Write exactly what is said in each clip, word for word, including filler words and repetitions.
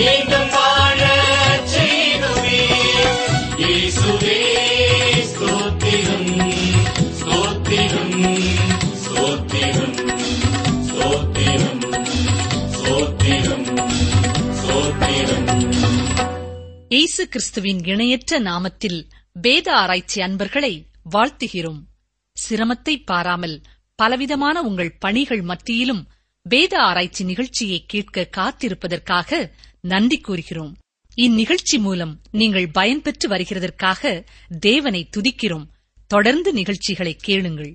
மீண்டும் வாழச் செய்துவே. இயேசுவே ஸ்தோத்திரம், ஸ்தோத்திரம், ஸ்தோத்திரம், ஸ்தோத்திரம், ஸ்தோத்திரம், ஸ்தோத்திரம். இயேசு கிறிஸ்துவின் இணையற்ற நாமத்தில் வேத ஆராய்ச்சி அன்பர்களை வாழ்த்துகிறோம். சிரமத்தை பாராமல் பலவிதமான உங்கள் பணிகள் மத்தியிலும் வேத ஆராய்ச்சி நிகழ்ச்சியை கேட்க காத்திருப்பதற்காக நன்றி கூறுகிறோம். இந்நிகழ்ச்சி மூலம் நீங்கள் பயன்பெற்று வருகிறதற்காக தேவனை துதிக்கிறோம். தொடர்ந்து நிகழ்ச்சிகளை கேளுங்கள்.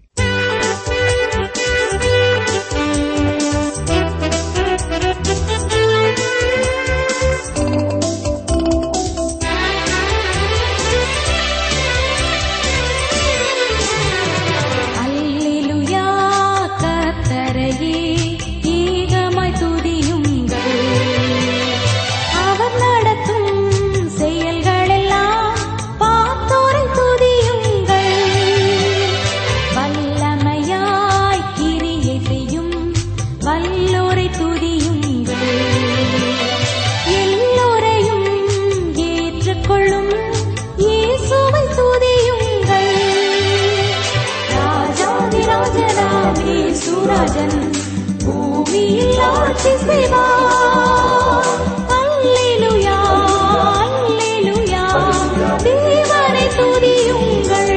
பூமியில் ஆட்சி செய்வார். அல்லேலூயா, அல்லேலூயா, தேவனை துதியுங்கள்.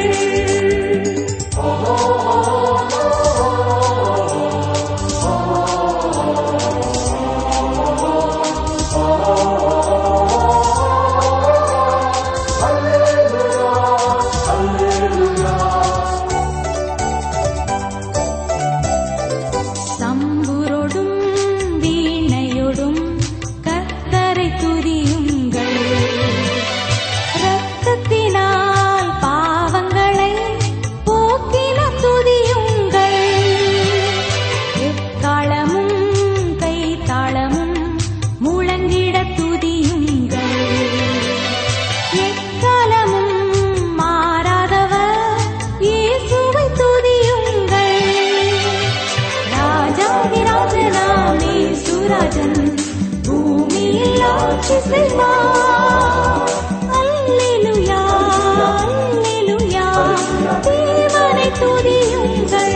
பூமியில் ஆட்சி செய்வார். அல்லேலூயா, அல்லேலூயா, தேவனை துதியுங்கள்.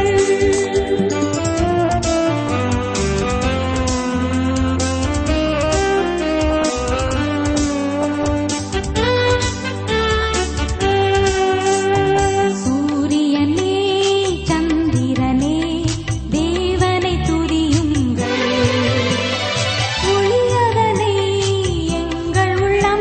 சூரியனே, சந்திரனே, தேவனை துதியுங்கள். ஒளியதனை எங்கள் உள்ளம்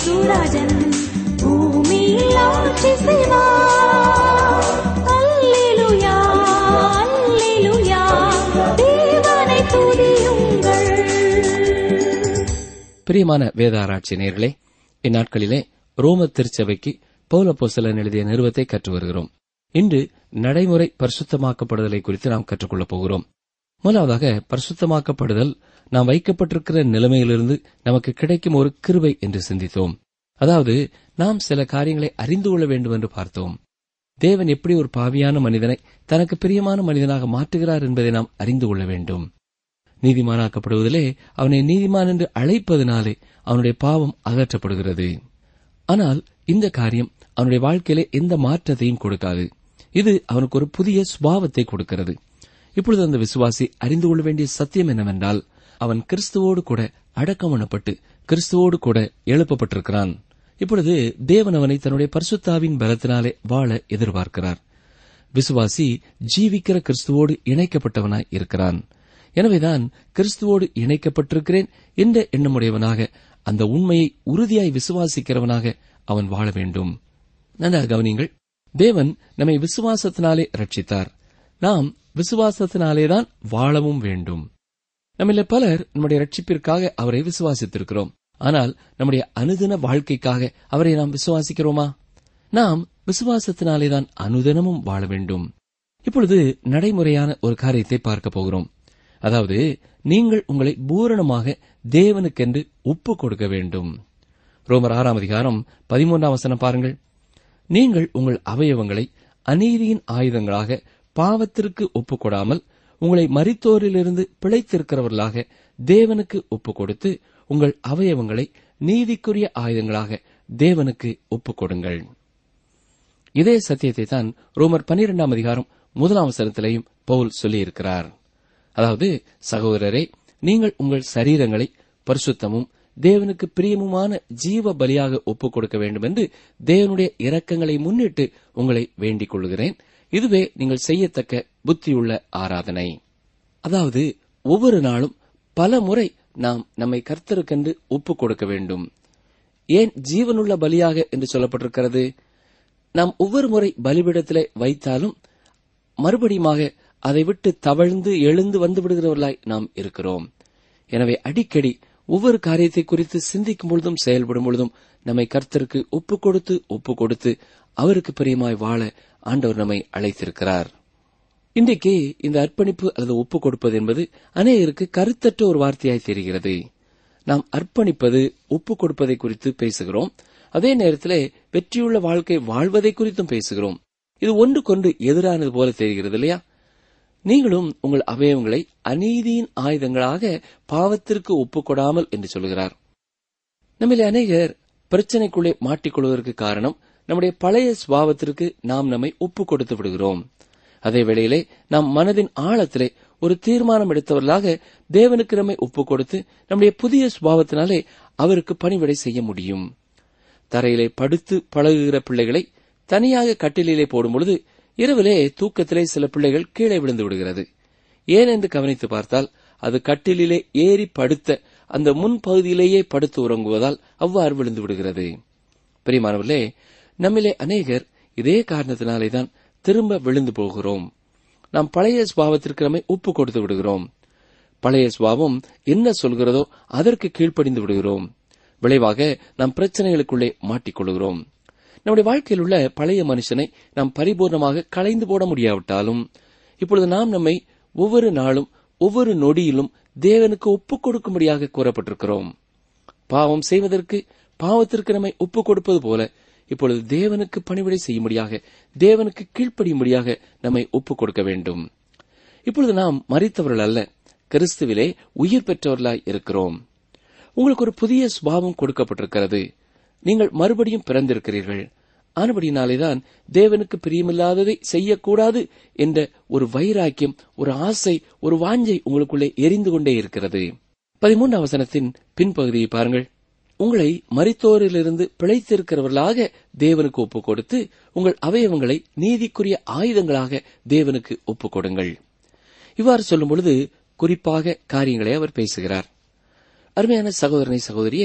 இயேசுராஜன் பூமியில் ஆட்சி செய்வார். அல்லேலூயா, அல்லேலூயா, தேவனை துதியுங்கள். பிரியமான வேத ஆராய்ச்சி நேயர்களே, இந்நாட்களிலே ரோம திருச்சபைக்கு பவுல் அப்போஸ்தலன் எழுதிய நிருபத்தை கற்று வருகிறோம். இன்று நடைமுறை பரிசுத்தமாக்கப்படுதலை குறித்து நாம் கற்றுக்கொள்ளப் போகிறோம். முதலாவதாக, பரிசுத்தமாக்கப்படுதல் நாம் வைக்கப்பட்டிருக்கிற நிலைமையிலிருந்து நமக்கு கிடைக்கும் ஒரு கிருபை என்று சிந்தித்தோம். அதாவது, நாம் சில காரியங்களை அறிந்து கொள்ள வேண்டும் என்று பார்த்தோம். தேவன் எப்படி ஒரு பாவியான மனிதனை தனக்கு பிரியமான மனிதனாக மாற்றுகிறார் என்பதை நாம் அறிந்து கொள்ள வேண்டும். நீதிமானாக்கப்படுவதிலே அவனை நீதிமான் என்று அழைப்பதனாலே அவனுடைய பாவம் அகற்றப்படுகிறது. ஆனால் இந்த காரியம் அவனுடைய வாழ்க்கையிலே எந்த மாற்றத்தையும் கொடுக்காது. இது அவனுக்கு ஒரு புதிய சுபாவத்தை கொடுக்கிறது. இப்பொழுது அந்த விசுவாசி அறிந்து கொள்ள வேண்டிய சத்தியம் என்னவென்றால், அவன் கிறிஸ்துவோடு கூட அடக்கம் பண்ணப்பட்டு கிறிஸ்துவோடு கூட எழுப்பப்பட்டிருக்கிறான். இப்பொழுது தேவன் அவனை தன்னுடைய பரிசுத்தாவின் பலத்தினாலே வாழ எதிர்பார்க்கிறார். விசுவாசி ஜீவிக்கிற கிறிஸ்துவோடு இணைக்கப்பட்டவனாய் இருக்கிறான். எனவேதான் கிறிஸ்துவோடு இணைக்கப்பட்டிருக்கிறேன் என்ற எண்ணமுடையவனாக, அந்த உண்மையை உறுதியாய் விசுவாசிக்கிறவனாக அவன் வாழ வேண்டும். நன்றாக கவனியுங்கள். தேவன் நம்மை விசுவாசத்தினாலே ரட்சித்தார். நாம் விசுவாசத்தினாலேதான் வாழவும் வேண்டும். நம்மில பலர் நம்முடைய ரட்சிப்பிற்காக அவரை விசுவாசித்திருக்கிறோம். ஆனால் நம்முடைய அனுதின வாழ்க்கைக்காக அவரை நாம் விசுவாசிக்கிறோமா? நாம் விசுவாசத்தினாலேதான் அனுதினமும் வாழ வேண்டும். இப்பொழுது நடைமுறையான ஒரு காரியத்தை பார்க்க போகிறோம். அதாவது, நீங்கள் உங்களை பூரணமாக தேவனுக்கென்று ஒப்பு கொடுக்க வேண்டும். ரோமர் ஆறாம் அதிகாரம் பதிமூன்றாம் வசனம் பாருங்கள். நீங்கள் உங்கள் அவயவங்களை அநீதியின் ஆயுதங்களாக பாவத்திற்கு ஒப்புக் கொடாமல் உங்களை மரித்தோரிலிருந்து பிழைத்திருக்கிறவர்களாக தேவனுக்கு ஒப்புக் கொடுத்து உங்கள் அவயவங்களை நீதிக்குரிய ஆயுதங்களாக தேவனுக்கு ஒப்புக் கொடுங்கள். இதே சத்தியத்தை தான் ரோமர் பனிரெண்டாம் அதிகாரம் முதலாம் வசனத்திலேயும் பவுல் சொல்லியிருக்கிறார். அதாவது, சகோதரரே, நீங்கள் உங்கள் சரீரங்களை பரிசுத்தமும் தேவனுக்கு பிரியமுமான ஜீவ பலியாக ஒப்புக் கொடுக்க வேண்டும் என்று தேவனுடைய இரக்கங்களை முன்னிட்டு உங்களை வேண்டிக் கொள்கிறேன். இதுவே நீங்கள் செய்யத்தக்க புத்தியுள்ள ஆராதனை. அதாவது, ஒவ்வொரு நாளும் பல முறை நாம் நம்மை கர்த்தருக்கென்று ஒப்புக் கொடுக்க வேண்டும். ஏன் ஜீவனுள்ள பலியாக என்று சொல்லப்பட்டிருக்கிறது? நாம் ஒவ்வொரு முறை பலிபீடத்திலே வைத்தாலும் மறுபடியுமாக அதை விட்டு தவழ்ந்து எழுந்து வந்து விடுகிறவர்களாய் நாம் இருக்கிறோம். எனவே அடிக்கடி ஒவ்வொரு காரியத்தை குறித்து சிந்திக்கும் பொழுதும் செயல்படும் பொழுதும் நம்மை கர்த்தருக்கு ஒப்புக் கொடுத்து ஒப்புக் கொடுத்து அவருக்கு பிரியமாய் வாழ ஆண்டவர் நம்மை அழைத்திருக்கிறார். இன்றைக்கு இந்த அர்ப்பணிப்பு அல்லது ஒப்புக் கொடுப்பது என்பது அநேகருக்கு கருத்தற்ற ஒரு வார்த்தையாய் தெரிகிறது. நாம் அர்ப்பணிப்பது, ஒப்புக் கொடுப்பதை குறித்து பேசுகிறோம். அதே நேரத்திலே வெற்றியுள்ள வாழ்க்கை வாழ்வதை குறித்தும் பேசுகிறோம். இது ஒன்றுக்கொன்று எதிரானது போல தெரிகிறது இல்லையா? நீங்களும் உங்கள் அவயவங்களை அநீதியின் ஆயுதங்களாக பாவத்திற்கு ஒப்புக்கொடாமல் என்று சொல்கிறார். நம்மிலே அநேகர் பிரச்சனைக்குள்ளே மாட்டிக்கொள்வதற்கு காரணம் நம்முடைய பழைய சுபாவத்திற்கு நாம் நம்மை ஒப்புக் கொடுத்து விடுகிறோம். அதே வேளையிலே நாம் மனதின் ஆழத்திலே ஒரு தீர்மானம் எடுத்தவர்களாக தேவனுக்கு நம்மை ஒப்புக் கொடுத்து நம்முடைய புதிய சுபாவத்தினாலே அவருக்கு பணிவிடை செய்ய முடியும். தரையிலே படுத்து பழகுகிற பிள்ளைகளை தனியாக கட்டிலே போடும் பொழுது இரவிலே தூக்கத்திலே சில பிள்ளைகள் கீழே விழுந்து விடுகிறது. ஏன் என்று கவனித்து பார்த்தால், அது கட்டிலே ஏறி படுத்த அந்த முன்பகுதியிலேயே படுத்து உறங்குவதால் அவ்வாறு விழுந்து விடுகிறது. பிரியமானவர்களே, நம்மிலே அநேகர் இதே காரணத்தினாலேதான் திரும்ப விழுந்து போகிறோம். நாம் பழைய சுபாவத்திற்கு நம்மை ஒப்பு கொடுத்து விடுகிறோம். பழைய சுபாவம் என்ன சொல்கிறதோ அதற்கு கீழ்ப்படிந்து விடுகிறோம். விளைவாக நாம் பிரச்சனைகளுக்குள்ளே மாட்டிக்கொள்கிறோம். நம்முடைய வாழ்க்கையில் உள்ள பழைய மனுஷனை நாம் பரிபூர்ணமாக களைந்து போட முடியாவிட்டாலும் இப்பொழுது நாம் நம்மை ஒவ்வொரு நாளும் ஒவ்வொரு நொடியிலும் தேவனுக்கு ஒப்புக் கொடுக்கும்படியாக கூறப்பட்டிருக்கிறோம். பாவம் செய்வதற்கு, பாவத்திற்கு நம்மை ஒப்புக் கொடுப்பது போல இப்பொழுது தேவனுக்கு பணிவிடை செய்யும்படியாக, தேவனுக்கு கீழ்ப்படியும்படியாக நம்மை ஒப்புக் கொடுக்க வேண்டும். இப்பொழுது நாம் மரித்தவர்கள் அல்ல, கிறிஸ்துவிலே உயிர் பெற்றவர்களாய் இருக்கிறோம். உங்களுக்கு ஒரு புதிய சுபாவம் கொடுக்கப்பட்டிருக்கிறது. நீங்கள் மறுபடியும் பிறந்திருக்கிறீர்கள். ஆனபடினாலேதான் தேவனுக்கு பிரியமில்லாததை செய்யக்கூடாது என்ற ஒரு வைராக்கியம், ஒரு ஆசை, ஒரு வாஞ்சை உங்களுக்குள்ளே எரிந்து கொண்டே இருக்கிறது. பதிமூன்றாம் வசனத்தின் பின்பகுதியை பாருங்கள். உங்களை மரித்தோரிலிருந்து பிழைத்திருக்கிறவர்களாக தேவனுக்கு ஒப்புக் கொடுத்து உங்கள் அவயவங்களை நீதிக்குரிய ஆயுதங்களாக தேவனுக்கு ஒப்புக் கொடுங்கள். இவ்வாறு சொல்லும் பொழுது குறிப்பாக காரியங்களை அவர் பேசுகிறார். அருமையான சகோதரனை சகோதரியே,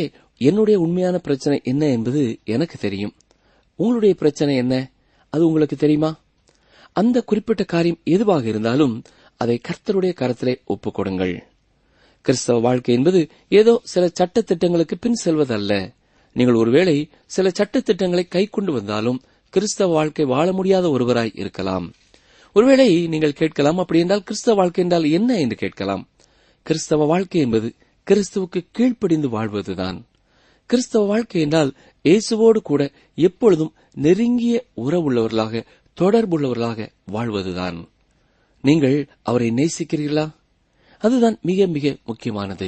என்னுடைய உண்மையான பிரச்சனை என்ன என்பது எனக்கு தெரியும். உங்களுடைய பிரச்சனை என்ன, அது உங்களுக்கு தெரியுமா? அந்த குறிப்பிட்ட காரியம் எதுவாக இருந்தாலும் அதை கர்த்தருடைய கரத்திலே ஒப்புக் கொடுங்கள். கிறிஸ்தவ வாழ்க்கை என்பது ஏதோ சில சட்டத்திட்டங்களுக்கு பின் செல்வதல்ல. நீங்கள் ஒருவேளை சில சட்டத்திட்டங்களை கை கொண்டு வந்தாலும் கிறிஸ்தவ வாழ்க்கை வாழ முடியாத ஒருவராய் இருக்கலாம். ஒருவேளை நீங்கள் கேட்கலாம், அப்படி என்றால் கிறிஸ்தவ வாழ்க்கை என்றால் என்ன என்று கேட்கலாம். கிறிஸ்தவ வாழ்க்கை என்பது கிறிஸ்துவுக்கு கீழ்ப்படிந்து வாழ்வதுதான். கிறிஸ்தவ வாழ்க்கை என்றால் இயேசுவோடு கூட எப்பொழுதும் நெருங்கிய உறவுள்ளவர்களாக, தொடர்புள்ளவர்களாக வாழ்வதுதான். நீங்கள் அவரை நேசிக்கிறீர்களா? அதுதான் மிக மிக முக்கியமானது.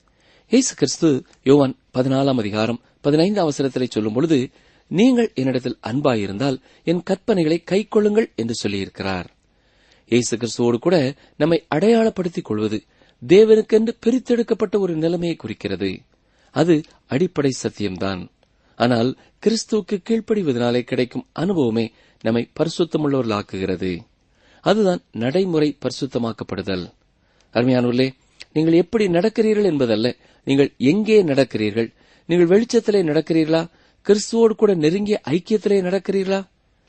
இயேசு கிறிஸ்து யோவான் பதினாலாம் அதிகாரம் பதினைந்தாம் வசனத்திலே சொல்லும் பொழுது, நீங்கள் என்னிடத்தில் அன்பாயிருந்தால் என் கற்பனைகளை கைக்கொள்ளுங்கள் என்று சொல்லியிருக்கிறார். இயேசு கிறிஸ்துவோடு கூட நம்மை அடையாளப்படுத்திக் கொள்வது தேவனுக்கென்று பிரித்தெடுக்கப்பட்ட ஒரு நிலைமையை குறிக்கிறது. அது அடிப்படை சத்தியம்தான். ஆனால் கிறிஸ்துவுக்கு கீழ்ப்படிவதனாலே கிடைக்கும் அனுபவமே நம்மை பரிசுத்தமுள்ளவர்களாக்குகிறது. அதுதான் நடைமுறை பரிசுத்தமாக்கப்படுதல். அருமையானவர்களே, நீங்கள் எப்படி நடக்கிறீர்கள் என்பதல்ல, நீங்கள் எங்கே நடக்கிறீர்கள். நீங்கள் வெளிச்சத்திலே நடக்கிறீர்களா? கிறிஸ்துவோடு கூட நெருங்கிய ஐக்கியத்திலே நடக்கிறீர்களா?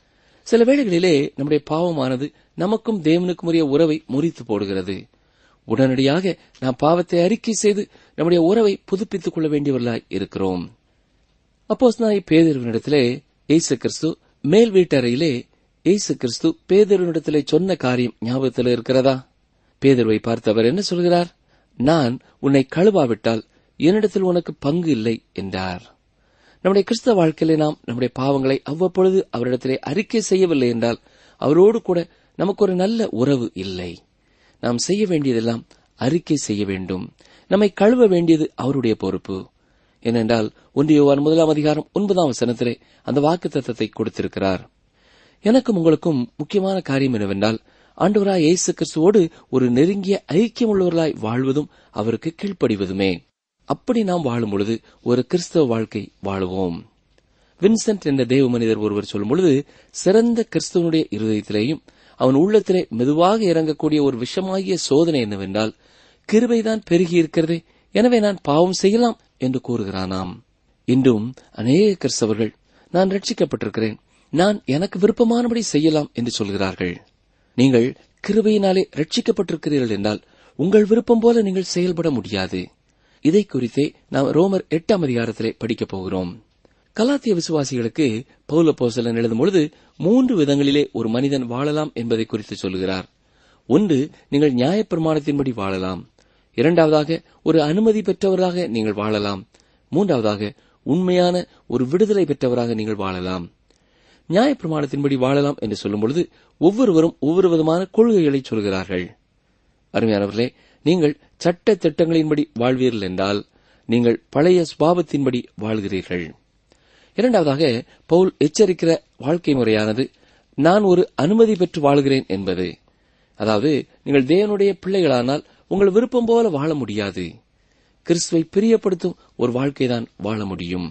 சில வேளைகளிலே நம்முடைய பாவமானது நமக்கும் தேவனுக்கும் உரிய உறவை முறித்து போடுகிறது. உடனடியாக நாம் பாவத்தை அறிக்கை செய்து நம்முடைய உறவை புதுப்பித்துக் கொள்ள வேண்டியவர்களாய் இருக்கிறோம். அப்போஸ்தலனாகிய பேதுருவினிடத்திலே இயேசு கிறிஸ்து மேல் வீட்டறையிலே இயேசு கிறிஸ்து பேதுருவினிடத்திலே சொன்ன காரியம் ஞாபகத்தில் இருக்கிறதா? பேதுருவை பார்த்தவர் என்ன சொல்கிறார்? நான் உன்னை கழுவாவிட்டால் என்னிடத்தில் உனக்கு பங்கு இல்லை என்றார். நம்முடைய கிறிஸ்தவ வாழ்க்கையிலே நாம் நம்முடைய பாவங்களை அவ்வப்பொழுது அவரிடத்திலே அறிக்கை செய்யவில்லை என்றால் அவரோடு கூட நமக்கு ஒரு நல்ல உறவு இல்லை. நாம் செய்ய வேண்டியதெல்லாம் அறிக்கை செய்ய வேண்டும். நம்மை கழுவ வேண்டியது அவருடைய பொறுப்பு. ஏனென்றால் ஒன்று யோவான் முதலாம் அதிகாரம் ஒன்பதாம் வசனத்திலே அந்த வாக்குத்தத்தத்தை கொடுத்திருக்கிறார். எனக்கும் உங்களுக்கும் முக்கியமான காரியம் என்னவென்றால், ஆண்டவராய் இயேசு கிறிஸ்துவோடு ஒரு நெருங்கிய ஐக்கியம் உள்ளவர்களாய் வாழ்வதும் அவருக்கு கீழ்ப்படிவதுமே. அப்படி நாம் வாழும் பொழுது ஒரு கிறிஸ்தவ வாழ்க்கை வாழுவோம். வின்சென்ட் என்ற தேவ மனிதர் ஒருவர் சொல்லும் பொழுது, சிறந்த கிறிஸ்துவனுடைய இருதயத்திலேயும் அவன் உள்ளத்திலே மெதுவாக இறங்கக்கூடிய ஒரு விஷமாகிய சோதனை என்னவென்றால், கிருபைதான் பெருகியிருக்கிறதே, எனவே நான் பாவம் செய்யலாம் என்று கூறுகிறானாம். இன்றும் அநேக கிறிஸ்தவர்கள் நான் ரட்சிக்கப்பட்டிருக்கிறேன், நான் எனக்கு விருப்பமானபடி செய்யலாம் என்று சொல்கிறார்கள். நீங்கள் கிருபையினாலே ரட்சிக்கப்பட்டிருக்கிறீர்கள் என்றால் உங்கள் விருப்பம் போல நீங்கள் செயல்பட முடியாது. இதை குறித்தே நாம் ரோமர் எட்டாம் அதிகாரத்திலே படிக்கப் போகிறோம். கலாத்திய விசுவாசிகளுக்கு பவுல் அப்போஸ்தலன் எழுதும் பொழுது மூன்று விதங்களிலே ஒரு மனிதன் வாழலாம் என்பதை குறித்து சொல்கிறார். ஒன்று, நீங்கள் நியாயப்பிரமாணத்தின்படி வாழலாம். இரண்டாவதாக, ஒரு அனுமதி பெற்றவராக நீங்கள் வாழலாம். மூன்றாவதாக, உண்மையான ஒரு விடுதலை பெற்றவராக நீங்கள் வாழலாம். நியாயப்பிரமாணத்தின்படி வாழலாம் என்று சொல்லும் பொழுது ஒவ்வொருவரும் ஒவ்வொரு விதமான கொள்கைகளை சொல்கிறார்கள். அருமையானவர்களே, நீங்கள் சட்ட திட்டங்களின்படி வாழ்வீர்கள் என்றால் நீங்கள் பழைய சுபாவத்தின்படி வாழ்கிறீர்கள். இரண்டாவதாக, பவுல் எச்சரிக்கிற வாழ்க்கை முறையானது நான் ஒரு அனுமதி பெற்று வாழ்கிறேன் என்பது. அதாவது, நீங்கள் தேவனுடைய பிள்ளைகளானால் உங்கள் விருப்பம் போல வாழ முடியாது. கிறிஸ்துவை பிரியப்படுத்தும் ஒரு வாழ்க்கைதான் வாழ முடியும்.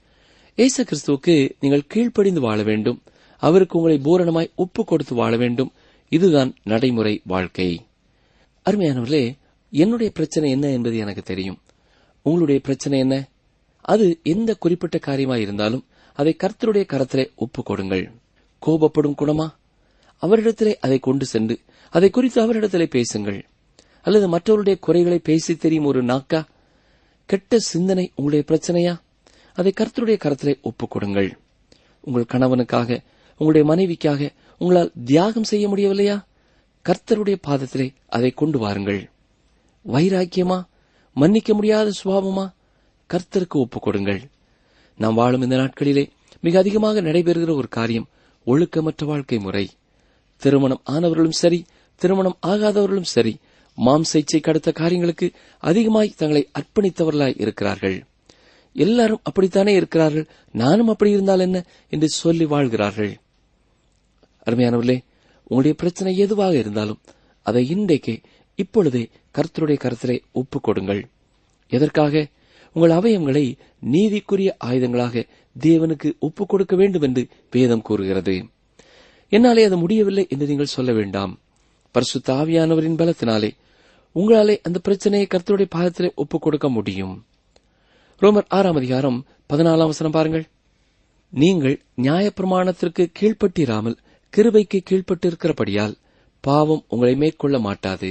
இயேசு கிறிஸ்துவுக்கு நீங்கள் கீழ்ப்படிந்து வாழ வேண்டும். அவருக்கு உங்களை பூரணமாய் ஒப்பு கொடுத்து வாழ வேண்டும். இதுதான் நடைமுறை வாழ்க்கை. அருமையானவர்களே, என்னுடைய பிரச்சனை என்ன என்பது எனக்கு தெரியும். உங்களுடைய பிரச்சனை என்ன? அது எந்த குறிப்பிட்ட காரியமாய் இருந்தாலும் அதை கர்த்தருடைய கரத்திலே ஒப்புக் கொடுங்கள். கோபப்படும் குணமா? அவரிடத்திலே அதை கொண்டு சென்று அதை குறித்து அவரிடத்திலே பேசுங்கள். அல்லது மற்றவருடைய குறைகளை பேசி தெரியும் ஒரு நாக்கா? கெட்ட சிந்தனை உங்களுடைய பிரச்சனையா? அதை கர்த்தருடைய கரத்திலே ஒப்புக் கொடுங்கள். உங்கள் கணவனுக்காக, உங்களுடைய மனைவிக்காக உங்களால் தியாகம் செய்ய முடியவில்லையா? கர்த்தருடைய பாதத்திலே அதை கொண்டு வாருங்கள். வைராக்கியமா? மன்னிக்க முடியாத சுபாவமா? கர்த்தருக்கு ஒப்புக் கொடுங்கள். நாம் வாழும் இந்த நாட்களிலே மிக அதிகமாக நடைபெறுகிற ஒரு காரியம் ஒழுக்கமற்ற வாழ்க்கை முறை. திருமணம் ஆனவர்களும் சரி, திருமணம் ஆகாதவர்களும் சரி, மாம்ச இச்சை கடத்த காரியங்களுக்கு அதிகமாய் தங்களை அர்ப்பணித்தவர்களாய் இருக்கிறார்கள். எல்லாரும் அப்படித்தானே இருக்கிறார்கள், நானும் அப்படி இருந்தால் என்ன என்று சொல்லி வாழ்கிறார்கள். அருமையானவர்களே, உங்களுடைய பிரச்சனை எதுவாக இருந்தாலும் அதை இன்றைக்கே இப்பொழுதே கர்த்தருடைய கரத்திலே ஒப்புக் கொடுங்கள். எதற்காக? உங்கள் அவயங்களை நீதிக்குரிய ஆயுதங்களாக தேவனுக்கு ஒப்புக் கொடுக்க வேண்டும் என்று வேதம் கூறுகிறது. என்னாலே அது முடியவில்லை என்று நீங்கள் சொல்ல வேண்டாம். பரிசுத்த ஆவியானவரின் பலத்தினாலே உங்களாலே அந்த பிரச்சனையை கர்த்தருடைய பாதத்திலே ஒப்புக் கொடுக்க முடியும். ரோமர் ஆறாம் அதிகாரம் பதினாலாம் வசனம் பாருங்கள். நீங்கள் நியாயப்பிரமாணத்திற்கு கீழ்ப்பட்டிராமல் கிருபைக்கு கீழ்ப்பட்டிருக்கிறபடியால் பாவம் உங்களை மேற்கொள்ள மாட்டாது.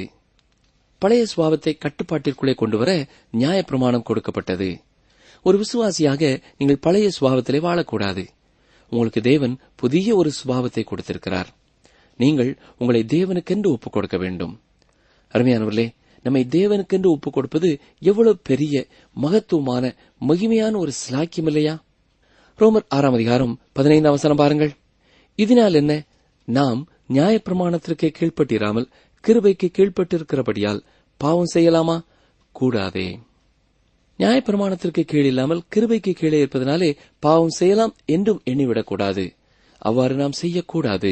பழைய சுபாவத்தை கட்டுப்பாட்டிற்குள்ளே கொண்டுவர நியாயப்பிரமாணம் கொடுக்கப்பட்டது. ஒரு விசுவாசியாக நீங்கள் பழைய சுபாவத்திலே வாழக்கூடாது. உங்களுக்கு தேவன் புதிய ஒரு சுபாவத்தை கொடுத்திருக்கிறார். நீங்கள் உங்களை தேவனுக்கென்று ஒப்புக் கொடுக்க வேண்டும். அருமையானவர்களே, நம்மை தேவனுக்கென்று ஒப்புக் கொடுப்பது எவ்வளவு பெரிய மகத்துவமான மகிமையான ஒரு சிலாக்கியம் இல்லையா? ரோமர் ஆறாம் அதிகாரம் பதினைந்தாம் வசனம் பாருங்கள். இதனால் என்ன? நாம் நியாயப்பிரமாணத்திற்கு கீழ்ப்பட்டிராமல் கிருபைக்கு கீழ்ப்பட்டிருக்கிறபடியால் பாவம் செய்யலாமா? கூடாதே. நியாயப்பிரமாணத்திற்கு கீழ் இல்லாமல் கிருபைக்கு கீழே இருப்பதனாலே பாவம் செய்யலாம் என்றும் எண்ணிவிடக்கூடாது. அவ்வாறு நாம் செய்யக்கூடாது.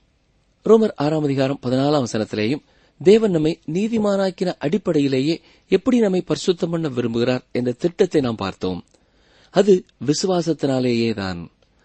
ரோமர் ஆறாம் அதிகாரம் பதினாலாம் வசனத்திலேயும் தேவன் நம்மை நீதிமானாக்கின அடிப்படையிலேயே எப்படி நம்மை பரிசுத்தம் பண்ண விரும்புகிறார் என்ற திட்டத்தை நாம் பார்த்தோம். அது விசுவாசத்தினாலேயேதான்.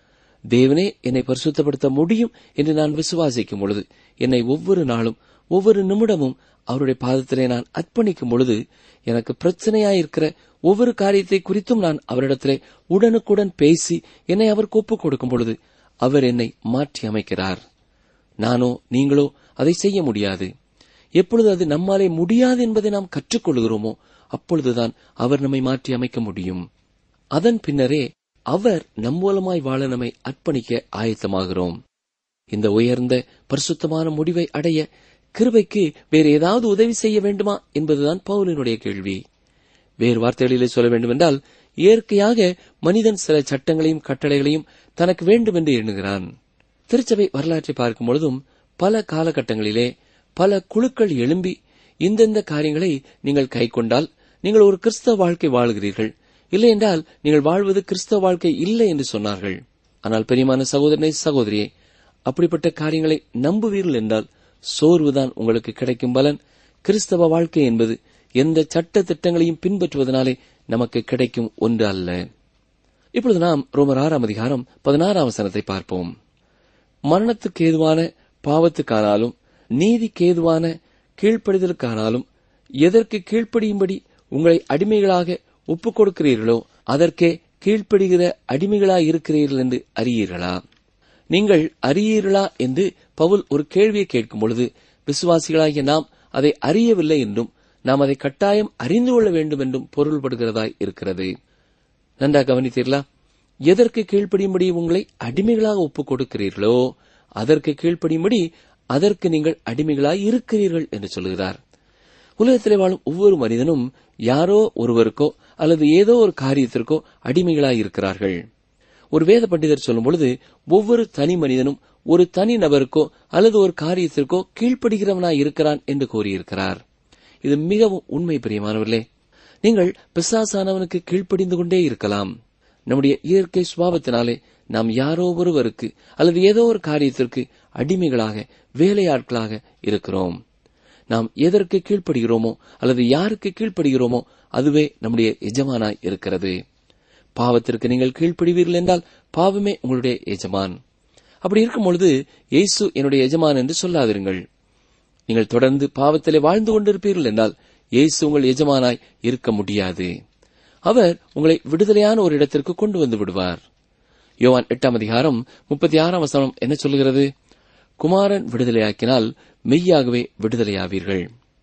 தேவனே என்னை பரிசுத்தப்படுத்த முடியும் என்று நான் விசுவாசிக்கும் பொழுது, என்னை ஒவ்வொரு நாளும் ஒவ்வொரு நிமிடமும் அவருடைய பாதத்திலே நான் அர்ப்பணிக்கும் பொழுது, எனக்கு பிரச்சனையாயிருக்கிற ஒவ்வொரு காரியத்தை குறித்தும் நான் அவரிடத்திலே உடனுக்குடன் பேசி என்னை அவருக்கு ஒப்புக் கொடுக்கும் பொழுது அவர் என்னை மாற்றி அமைக்கிறார். நானோ நீங்களோ அதை செய்ய முடியாது. எப்பொழுது அது நம்மாலே முடியாது என்பதை நாம் கற்றுக்கொள்கிறோமோ அப்பொழுதுதான் அவர் நம்மை மாற்றி அமைக்க முடியும். அதன் பின்னரே அவர் நம் மூலமாய் வாழ நம்மை அர்ப்பணிக்க ஆயத்தமாகிறோம். இந்த உயர்ந்த பரிசுத்தமான முடிவை அடைய கிருபைக்கு வேறு ஏதாவது உதவி செய்ய வேண்டுமா என்பதுதான் பவுலினுடைய கேள்வி. வேறு வார்த்தைகளிலே சொல்ல வேண்டுமென்றால், இயற்கையாக மனிதன் சில சட்டங்களையும் கட்டளைகளையும் தனக்கு வேண்டும் என்று எண்ணுகிறான். திருச்சபை வரலாற்றை பார்க்கும் பொழுதும் பல காலகட்டங்களிலே பல குழுக்கள் எழும்பி இந்தெந்த காரியங்களை நீங்கள் கைக்கொண்டால் நீங்கள் ஒரு கிறிஸ்தவ வாழ்க்கை வாழ்கிறீர்கள், இல்லை என்றால் நீங்கள் வாழ்வது கிறிஸ்தவ வாழ்க்கை இல்லை என்று சொன்னார்கள். ஆனால் பெரியமான சகோதரனை சகோதரியே, அப்படிப்பட்ட காரியங்களை நம்புவீர்கள் என்றால் சோர்வுதான் உங்களுக்கு கிடைக்கும் பலன். கிறிஸ்தவ வாழ்க்கை என்பது எந்த சட்ட திட்டங்களையும் பின்பற்றுவதனாலே நமக்கு கிடைக்கும் ஒன்று அல்ல. இப்பொழுது நாம் ரோமர் ஆறாம் அதிகாரம் பதினாறாம் வசனத்தை பார்ப்போம். மரணத்துக்கு ஏதுவான பாவத்துக்கானாலும் நீதிக்கு ஏதுவான கீழ்ப்படிதலுக்கானாலும் எதற்கு கீழ்ப்படியும்படி உங்களை அடிமைகளாக ஒப்புக் கொடுக்கிறீர்களோ அதற்கே கீழ்ப்படுகிற அடிமைகளாயிருக்கிறீர்கள் என்று அறியீர்களா? நீங்கள் அறியீர்களா என்று பவுல் ஒரு கேள்வியை கேட்கும் பொழுது, விசுவாசிகளாகிய நாம் அதை அறியவில்லை என்றும் நாம் அதை கட்டாயம் அறிந்து கொள்ள வேண்டும் என்றும் பொருள்படுகிறதாய் இருக்கிறது. நன்றாக கவனித்தீர்களா? எதற்கு கீழ்ப்படியும்படி உங்களை அடிமைகளாக ஒப்புக் கொடுக்கிறீர்களோ அதற்கு கீழ்ப்படியும்படி அதற்கு நீங்கள் அடிமைகளாய் இருக்கிறீர்கள் என்று சொல்கிறார். உலகத்திலே வாழும் ஒவ்வொரு மனிதனும் யாரோ ஒருவருக்கோ அல்லது ஏதோ ஒரு காரியத்திற்கோ அடிமைகளாய் இருக்கிறார்கள். ஒரு வேத பண்டிதர் சொல்லும் பொழுது, ஒவ்வொரு தனி மனிதனும் ஒரு தனி நபருக்கோ அல்லது ஒரு காரியத்திற்கோ கீழ்ப்படுகிறவனாய் இருக்கிறான் என்று கூறியிருக்கிறார். இது மிகவும் உண்மை பிரியமானவர்களே. நீங்கள் பிசாசானவனுக்கு கீழ்ப்படிந்து கொண்டே இருக்கலாம். நம்முடைய இயற்கை சுபாவத்தினாலே நாம் யாரோ ஒருவருக்கு அல்லது ஏதோ ஒரு காரியத்திற்கு அடிமைகளாக வேலையாட்களாக இருக்கிறோம். நாம் எதற்கு கீழ்ப்படுகிறோமோ அல்லது யாருக்கு கீழ்ப்படுகிறோமோ அதுவே நம்முடைய எஜமானாய் இருக்கிறது. பாவத்திற்கு நீங்கள் கீழ்ப்படிவீர்கள் என்றால் பாவமே உங்களுடைய எஜமான். அப்படி இருக்கும் பொழுது இயேசு என்னுடைய எஜமான் என்று சொல்லாதிருங்கள். நீங்கள் தொடர்ந்து பாவத்திலே வாழ்ந்து கொண்டிருப்பீர்கள் என்றால் இயேசு உங்கள் எஜமானாய் இருக்க முடியாது. அவர் உங்களை விடுதலையான ஒரு இடத்திற்கு கொண்டு வந்து விடுவார். யோவான் எட்டாம் அதிகாரம் முப்பத்தி ஆறாம் வசனம் என்ன சொல்லுகிறது? குமாரன் விடுதலையாக்கினால் மெய்யாகவே விடுதலையாவீர்கள்.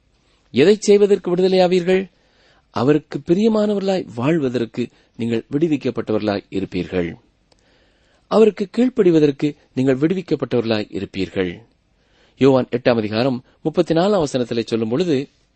எதை செய்வதற்கு விடுதலையாவீர்கள்? அவருக்கு பிரியமானவர்களாய் வாழ்வதற்கு நீங்கள் விடுவிக்கப்பட்டவர்களாய் இருப்பீர்கள். அவருக்கு கீழ்ப்படிவதற்கு நீங்கள் விடுவிக்கப்பட்டவர்களாய் இருப்பீர்கள். யோவான் எட்டாம் அதிகாரம் முப்பத்தி நாலாம் வசனத்திலே சொல்லும் பொழுது,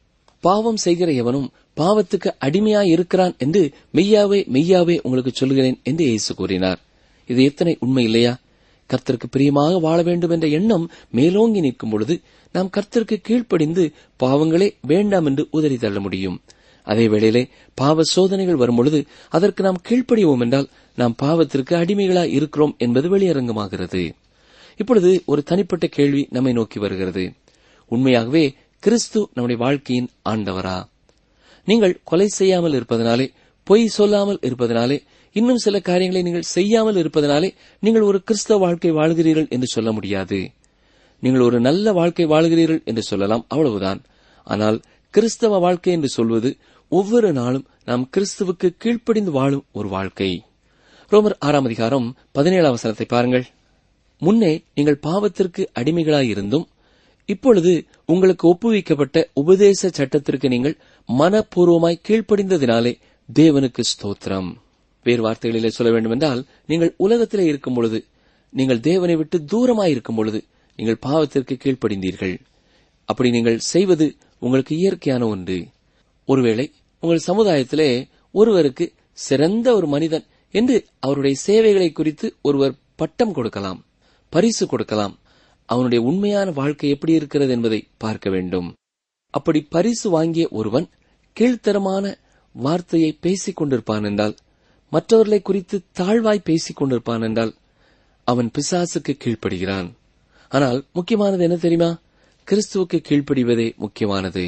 பாவம் செய்கிற எவனும் பாவத்துக்கு அடிமையாய் இருக்கிறான் என்று மெய்யாவே மெய்யாவே உங்களுக்கு சொல்கிறேன் என்று இயேசு கூறினார். இது எத்தனை உண்மை இல்லையா? கர்த்தருக்கு பிரியமாக வாழ வேண்டும் என்ற எண்ணம் மேலோங்கி நிற்கும் பொழுது நாம் கர்த்தருக்கு கீழ்ப்படிந்து பாவங்களே வேண்டாம் என்று உதறி தள்ள முடியும். அதே வேளையிலே பாவ சோதனைகள் வரும் பொழுது அதற்கு நாம் கீழ்ப்படிவோம் என்றால் நாம் பாவத்திற்கு அடிமைகளாய் இருக்கிறோம் என்பது வெளியரங்கமாகிறது. இப்பொழுது ஒரு தனிப்பட்ட கேள்வி நம்மை நோக்கி வருகிறது. உண்மையாகவே கிறிஸ்து நம்முடைய வாழ்க்கையின் ஆண்டவரா? நீங்கள் கொலை செய்யாமல் இருப்பதனாலே, பொய் சொல்லாமல் இருப்பதனாலே, இன்னும் சில காரியங்களை நீங்கள் செய்யாமல் இருப்பதனாலே நீங்கள் ஒரு கிறிஸ்தவ வாழ்க்கை வாழ்கிறீர்கள் என்று சொல்ல முடியாது. நீங்கள் ஒரு நல்ல வாழ்க்கை வாழ்கிறீர்கள் என்று சொல்லலாம், அவ்வளவுதான். ஆனால் கிறிஸ்தவ வாழ்க்கை என்று சொல்வது ஒவ்வொரு நாளும் நாம் கிறிஸ்துவுக்கு கீழ்ப்படிந்து வாழும் ஒரு வாழ்க்கை. ரோமர் ஆறாம் அதிகாரம் பதினேழாம் வசனத்தை பாருங்கள். முன்னே நீங்கள் பாவத்திற்கு அடிமைகளாயிருந்தும் இப்பொழுது உங்களுக்கு ஒப்புவிக்கப்பட்ட உபதேச சட்டத்திற்கு நீங்கள் மனப்பூர்வமாய் கீழ்ப்படிந்ததினாலே தேவனுக்கு ஸ்தோத்திரம். வேறு வார்த்தைகளிலே சொல்ல வேண்டுமென்றால், நீங்கள் உலகத்திலே இருக்கும் பொழுது, நீங்கள் தேவனை விட்டு தூரமாயிருக்கும் பொழுது நீங்கள் பாவத்திற்கு கீழ்ப்படிந்தீர்கள். அப்படி நீங்கள் செய்வது உங்களுக்கு இயற்கையான ஒன்று. ஒருவேளை உங்கள் சமுதாயத்திலே ஒருவருக்கு சிறந்த ஒரு மனிதன் என்று அவருடைய சேவைகளை குறித்து ஒருவர் பட்டம் கொடுக்கலாம், பரிசு கொடுக்கலாம். அவனுடைய உண்மையான வாழ்க்கை எப்படி இருக்கிறது என்பதை பார்க்க வேண்டும். அப்படி பரிசு வாங்கிய ஒருவன் கீழ்த்தரமான வார்த்தையை பேசிக் கொண்டிருப்பான் என்றால், மற்றவர்களை குறித்து தாழ்வாய் பேசிக் கொண்டிருப்பான் என்றால், அவன் பிசாசுக்கு கீழ்ப்படுகிறான். ஆனால் முக்கியமானது என்ன தெரியுமா? கிறிஸ்துவுக்கு கீழ்ப்படிவதே முக்கியமானது.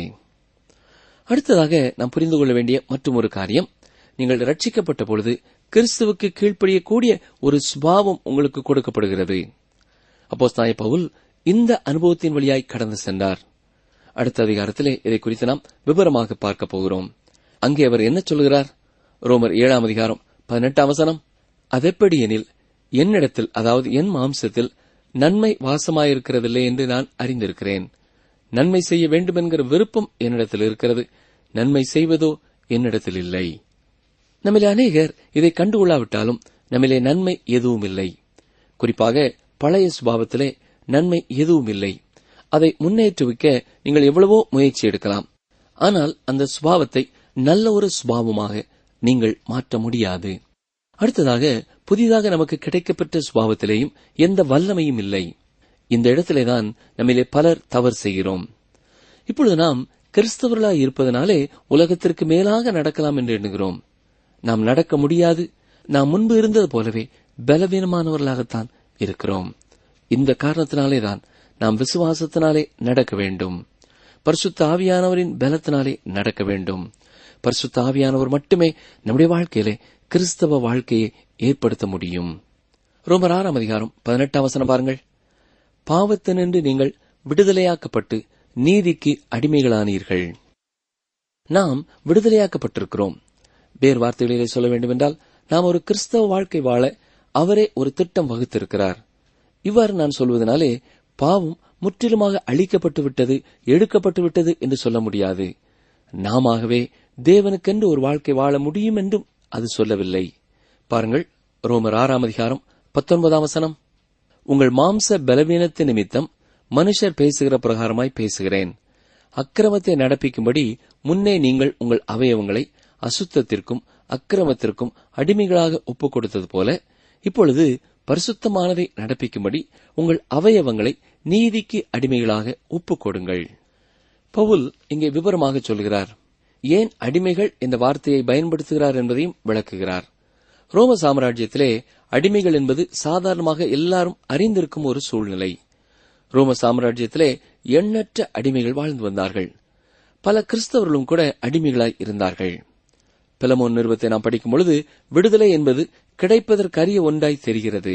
அடுத்ததாக நாம் புரிந்து கொள்ள வேண்டிய மற்றும் ஒரு காரியம், நீங்கள் ரட்சிக்கப்பட்ட பொழுது கிறிஸ்துவுக்கு கீழ்ப்படியக்கூடிய ஒரு சுபாவம் உங்களுக்கு கொடுக்கப்படுகிறது. அப்போஸ்தலனாகிய பவுல் இந்த அனுபவத்தின் வழியாய் கடந்து சென்றார். அடுத்த அதிகாரத்திலே இதை குறித்து நாம் விவரமாக பார்க்க போகிறோம். அங்கே அவர் என்ன சொல்கிறார்? ரோமர் ஏழாம் அதிகாரம் பதினெட்டாம் வசனம், அதெப்படி எனில் என்னிடத்தில், அதாவது என் மாம்சத்தில் நன்மை வாசமாயிருக்கிறதில்லை என்று நான் அறிந்திருக்கிறேன். நன்மை செய்ய வேண்டுமென்கிற விருப்பம் என்னிடத்தில் இருக்கிறது, நன்மை செய்வதோ என்னிடத்தில் இல்லை. நம்மிலே அநேகர் இதை கண்டுகொள்ளாவிட்டாலும் நம்மிலே நன்மை எதுவும் இல்லை. குறிப்பாக பழைய சுபாவத்திலே நன்மை எதுவும் இல்லை. அதை முன்னேற்றுவிக்க நீங்கள் எவ்வளவோ முயற்சி எடுக்கலாம். ஆனால் அந்த சுபாவத்தை நல்ல ஒரு சுபாவமாக நீங்கள் மாற்ற முடியாது. அடுத்ததாக, புதிதாக நமக்கு கிடைக்கப்பட்ட சுபாவத்திலேயும் எந்த வல்லமையும் இல்லை. இந்த இடத்திலேதான் நம்மிலே பலர் தவறு செய்கிறோம். இப்பொழுது நாம் கிறிஸ்தவர்களாய் இருப்பதனாலே உலகத்திற்கு மேலாக நடக்கலாம் என்று எண்ணுகிறோம். நாம் நடக்க முடியாது. நாம் முன்பு இருந்தது போலவே பலவீனமானவர்களாகத்தான் இருக்கிறோம். இந்த காரணத்தினாலேதான் நாம் விசுவாசத்தினாலே நடக்க வேண்டும். பரிசுத்த ஆவியானவரின் பலத்தினாலே நடக்க வேண்டும். பரிசுத்த ஆவியானவர் மட்டுமே நம்முடைய வாழ்க்கையிலே கிறிஸ்தவ வாழ்க்கையை ஏற்படுத்த முடியும். ரோமர் ஆறாம் அதிகாரம் பதினெட்டாம் வசனம் பாருங்கள். பாவத்தினின்று நீங்கள் விடுதலையாக்கப்பட்டு நீதிக்கு அடிமைகளானீர்கள். நாம் விடுதலையாக்கப்பட்டிருக்கிறோம். வேறு வார்த்தைகளிலே சொல்ல வேண்டுமென்றால், நாம் ஒரு கிறிஸ்தவ வாழ்க்கை வாழ அவரே ஒரு திட்டம் வகுத்திருக்கிறார். இவ்வாறு நான் சொல்வதனாலே பாவம் முற்றிலுமாக அழிக்கப்பட்டு விட்டது, எடுக்கப்பட்டு விட்டது என்று சொல்ல முடியாது. நாமவே தேவனுக்கென்று ஒரு வாழ்க்கை வாழ முடியும் என்றும் அது சொல்லவில்லை. பாருங்கள், ரோமர் ஆறாம் அதிகாரம் பத்தொன்பதாம் வசனம், உங்கள் மாம்ச பலவீனத்தின் நிமித்தம் மனுஷர் பேசுகிற பிரகாரமாய் பேசுகிறேன். அக்கிரமத்தை நடப்பிக்கும்படி முன்னே நீங்கள் உங்கள் அவயவங்களை அசுத்தத்திற்கும் அக்கிரமத்திற்கும் அடிமைகளாக ஒப்புக் கொடுத்தது போல இப்பொழுது பரிசுத்தமானதை நடப்பிக்கும்படி உங்கள் அவயவங்களை நீதிக்கு அடிமைகளாக ஒப்புக் கொடுங்கள். பவுல் இங்கே விவரமாக சொல்கிறார். ஏன் அடிமைகள் என்ற வார்த்தையை பயன்படுத்துகிறார் என்பதையும் விளக்குகிறார். ரோம சாம்ராஜ்யத்திலே அடிமைகள் என்பது சாதாரணமாக எல்லாரும் அறிந்திருக்கும் ஒரு சூழ்நிலை. ரோம சாம்ராஜ்யத்திலே எண்ணற்ற அடிமைகள் வாழ்ந்து வந்தார்கள். பல கிறிஸ்தவர்களும் கூட அடிமைகளாய் இருந்தார்கள். பிலமோன் நிருபத்தை நாம் படிக்கும் பொழுது விடுதலை என்பது கிடைப்பதற்கரிய ஒன்றாய் தெரிகிறது.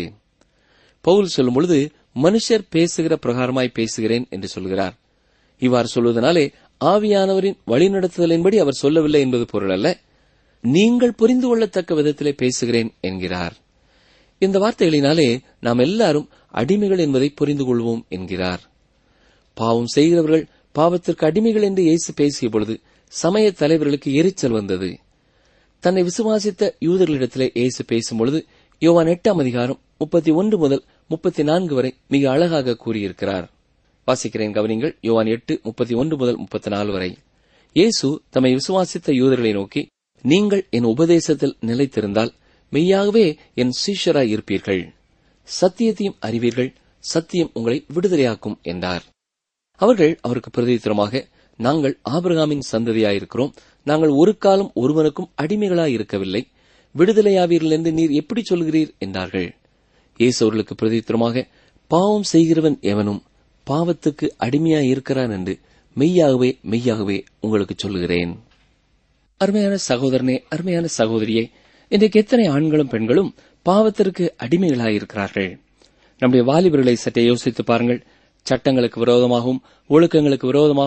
பவுல் சொல்லும் பொழுது மனுஷர் பேசுகிற பிரகாரமாய் பேசுகிறேன் என்று சொல்கிறார். இவ்வாறு சொல்வதனாலே ஆவியானவரின் வழிநடத்துதலின்படி அவர் சொல்லவில்லை என்பது பொருள் அல்ல. நீங்கள் புரிந்து கொள்ளத்தக்க விதத்திலே பேசுகிறேன் என்கிறார். இந்த வார்த்தைகளினாலே நாம் எல்லாரும் அடிமைகள் என்பதை புரிந்து கொள்வோம் என்கிறார். பாவம் செய்கிறவர்கள் பாவத்திற்கு அடிமைகள் என்று இயேசு பேசிய பொழுது சமய தலைவர்களுக்கு எரிச்சல் வந்தது. தன்னை விசுவாசித்த யூதர்களிடத்திலே இயேசு பேசும்பொழுது யோவான் எட்டாம் அதிகாரம் முப்பத்தி ஒன்று முதல் முப்பத்தி நான்கு வரை மிக அழகாக கூறியிருக்கிறார். வாசிக்கிறேன், கவனிங்கள். யோவான் எட்டு முப்பத்தி ஒன்று முதல் முப்பத்தி நாலு வரை. இயேசு தம்மை விசுவாசித்த யூதர்களை நோக்கி, நீங்கள் என் உபதேசத்தில் நிலைத்திருந்தால் மெய்யாகவே என் சீஷராய் இருப்பீர்கள், சத்தியத்தையும் அறிவீர்கள், சத்தியம் உங்களை விடுதலையாக்கும் என்றார். அவர்கள் அவருக்கு பிரதித்திரமாக, நாங்கள் ஆபிரகாமின் சந்ததியாயிருக்கிறோம், நாங்கள் ஒரு காலம் ஒருவனுக்கும் அடிமைகளாயிருக்கவில்லை, விடுதலையாவீர்கள் என்று நீர் எப்படி சொல்கிறீர் என்றார்கள். இயேசு அவர்களுக்கு பிரதித்திரமாக, பாவம் செய்கிறவன் எவனும் பாவத்துக்கு அடிமையாயிருக்கிறான் என்று மெய்யாகவே மெய்யாகவே உங்களுக்கு சொல்லுகிறேன். அருமையான சகோதரனே, அருமையான சகோதரியே, இன்றைக்கு எத்தனை ஆண்களும் பெண்களும் பாவத்திற்கு அடிமைகளாயிருக்கிறார்கள். நம்முடைய வாலிபர்களை சற்றே யோசித்து பாருங்கள். சட்டங்களுக்கு விரோதமாகவும் ஒழுக்கங்களுக்கு விரோதமாகவும்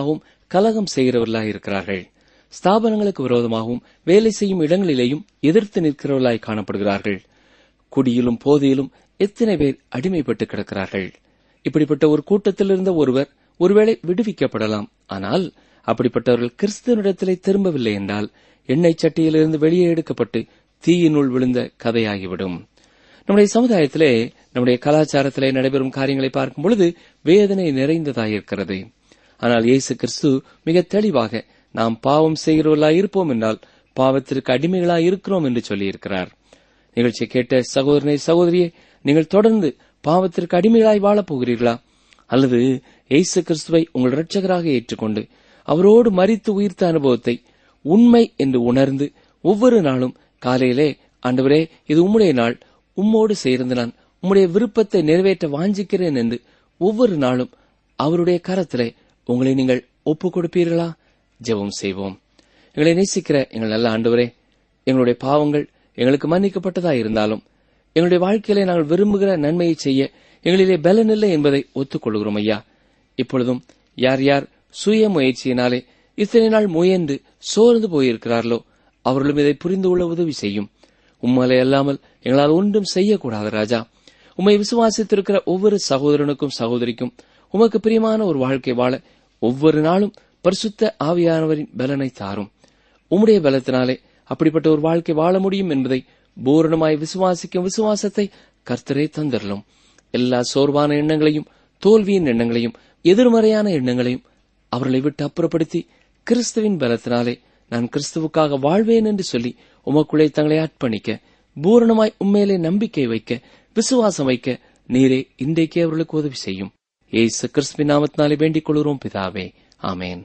கலகம் செய்கிறவர்களாய் இருக்கிறார்கள். ஸ்தாபனங்களுக்கு விரோதமாகவும் வேலை செய்யும் இடங்களிலேயும் எதிர்த்து நிற்கிறவர்களாய் காணப்படுகிறார்கள். குடியிலும் போதையிலும் எத்தனை பேர் அடிமைப்பட்டு கிடக்கிறார்கள். இப்படிப்பட்ட ஒரு கூட்டத்தில் இருந்த ஒருவர் ஒருவேளை விடுவிக்கப்படலாம். ஆனால் அப்படிப்பட்டவர்கள் கிறிஸ்துவனிடத்திலே திரும்பவில்லை என்றால் எண்ணெய் சட்டியிலிருந்து வெளியே எடுக்கப்பட்டு தீயினுள் விழுந்த கதையாகிவிடும். நம்முடைய சமுதாயத்திலே, நம்முடைய கலாச்சாரத்திலே நடைபெறும் காரியங்களை பார்க்கும் பொழுது வேதனை நிறைந்ததாயிருக்கிறது. ஆனால் இயேசு கிறிஸ்து மிக தெளிவாக நாம் பாவம் செய்கிறவர்களாய் இருப்போம் என்றால் பாவத்திற்கு அடிமைகளாய் இருக்கிறோம் என்று சொல்லியிருக்கிறார். நிகழ்ச்சியை கேட்ட சகோதரனை சகோதரியே, நீங்கள் தொடர்ந்து பாவத்திற்கு அடிமைகளாய் வாழப் போகிறீர்களா? அல்லது இயேசு கிறிஸ்துவை உங்கள் இரட்சகராக ஏற்றுக்கொண்டு அவரோடு மரித்து உயிர்த்த அனுபவத்தை உண்மை என்று உணர்ந்து ஒவ்வொரு நாளும் காலையிலே, ஆண்டவரே, இது உம்முடைய நாள், உம்மோடு சேர்ந்து நான் உம்முடைய விருப்பத்தை நிறைவேற்ற வாஞ்சிக்கிறேன் என்று ஒவ்வொரு நாளும் அவருடைய கரத்திலே உங்களை நீங்கள் ஒப்புக் கொடுப்பீர்களா? ஜெபம் செய்வோம். எங்களை நேசிக்கிற எங்கள் நல்ல ஆண்டவரே, எங்களுடைய பாவங்கள் எங்களுக்கு மன்னிக்கப்பட்டதா இருந்தாலும் எங்களுடைய வாழ்க்கையிலே நாங்கள் விரும்புகிற நன்மையை செய்ய எங்களிலே பலனில்லை என்பதை ஒத்துக்கொள்கிறோம் ஐயா. இப்பொழுதும் யார் யார் சுய முயற்சியினாலே இத்தனை நாள் முயன்று சோர்ந்து போயிருக்கிறார்களோ அவர்களும் இதை புரிந்து கொள்ள உதவி செய்யும். உம்மாலே அல்லாமல் எங்களால் ஒன்றும் செய்யக்கூடாது ராஜா. உம்மை விசுவாசித்திருக்கிற ஒவ்வொரு சகோதரனுக்கும் சகோதரிக்கும் உமக்கு பிரியமான ஒரு வாழ்க்கை வாழ ஒவ்வொரு நாளும் பரிசுத்த ஆவியானவரின் பலனை தாரும். உம்முடைய பலத்தினாலே அப்படிப்பட்ட ஒரு வாழ்க்கை வாழ முடியும் என்பதை பூரணமாய் விசுவாசிக்கும் விசுவாசத்தை கர்த்தரே தந்தரலும். எல்லா சோர்வான எண்ணங்களையும், தோல்வியின் எண்ணங்களையும், எதிர்மறையான எண்ணங்களையும் அவர்களை விட்டு அப்புறப்படுத்தி கிறிஸ்துவின் பலத்தினாலே நான் கிறிஸ்துவுக்காக வாழ்வேன் என்று சொல்லி உமக்குள்ளே தங்களை அர்ப்பணிக்க, பூரணமாய் உண்மையிலே நம்பிக்கை வைக்க, விசுவாசம் வைக்க நீரே இன்றைக்கே அவர்களுக்கு உதவி செய்யும். இயேசு கிறிஸ்துவின் நாமத்தினாலே வேண்டிக் கொள்கிறோம் பிதாவே, ஆமேன்.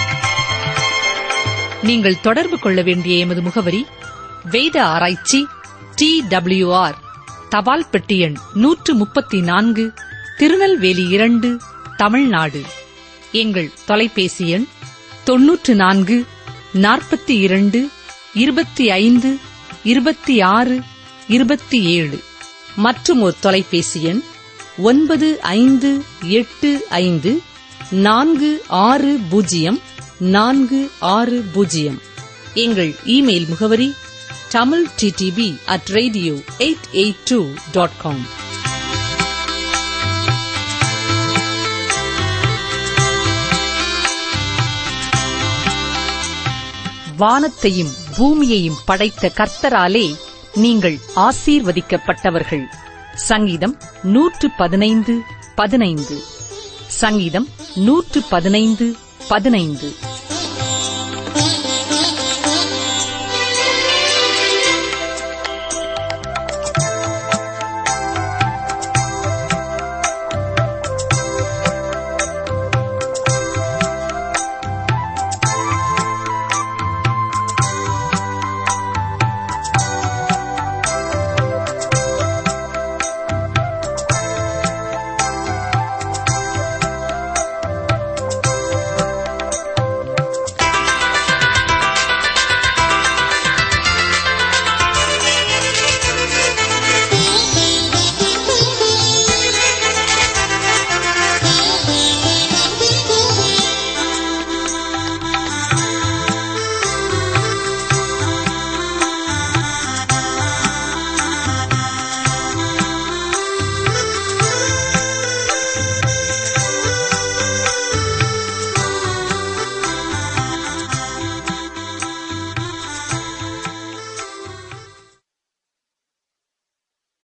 நீங்கள் தொடர்பு கொள்ள வேண்டிய எமது முகவரி: வேத ஆராய்ச்சி, டி டபிள்யூ ஆர், தபால் பெட்டி எண் நூற்று முப்பத்தி நான்கு, திருநெல்வேலி இரண்டு, தமிழ்நாடு. எங்கள் தொலைபேசி எண் தொன்னூற்று நான்கு நாற்பத்தி இரண்டு இருபத்தி ஐந்து இருபத்தி ஆறு இருபத்தி ஏழு. மற்றும் ஒரு தொலைபேசி எண் ஒன்பது ஐந்து எட்டு ஐந்து நான்கு ஆறு பூஜ்ஜியம் நான்கு ஆறு பூஜ்ஜியம். எங்கள் இமெயில் முகவரி Tamil DTP at radio eight eight two dot com. வானத்தையும் பூமியையும் படைத்த கர்த்தராலே நீங்கள் ஆசீர்வதிக்கப்பட்டவர்கள். சங்கீதம் நூற்று பதினைந்து பதினைந்து. சங்கீதம் நூற்று பதினைந்து பதினைந்து.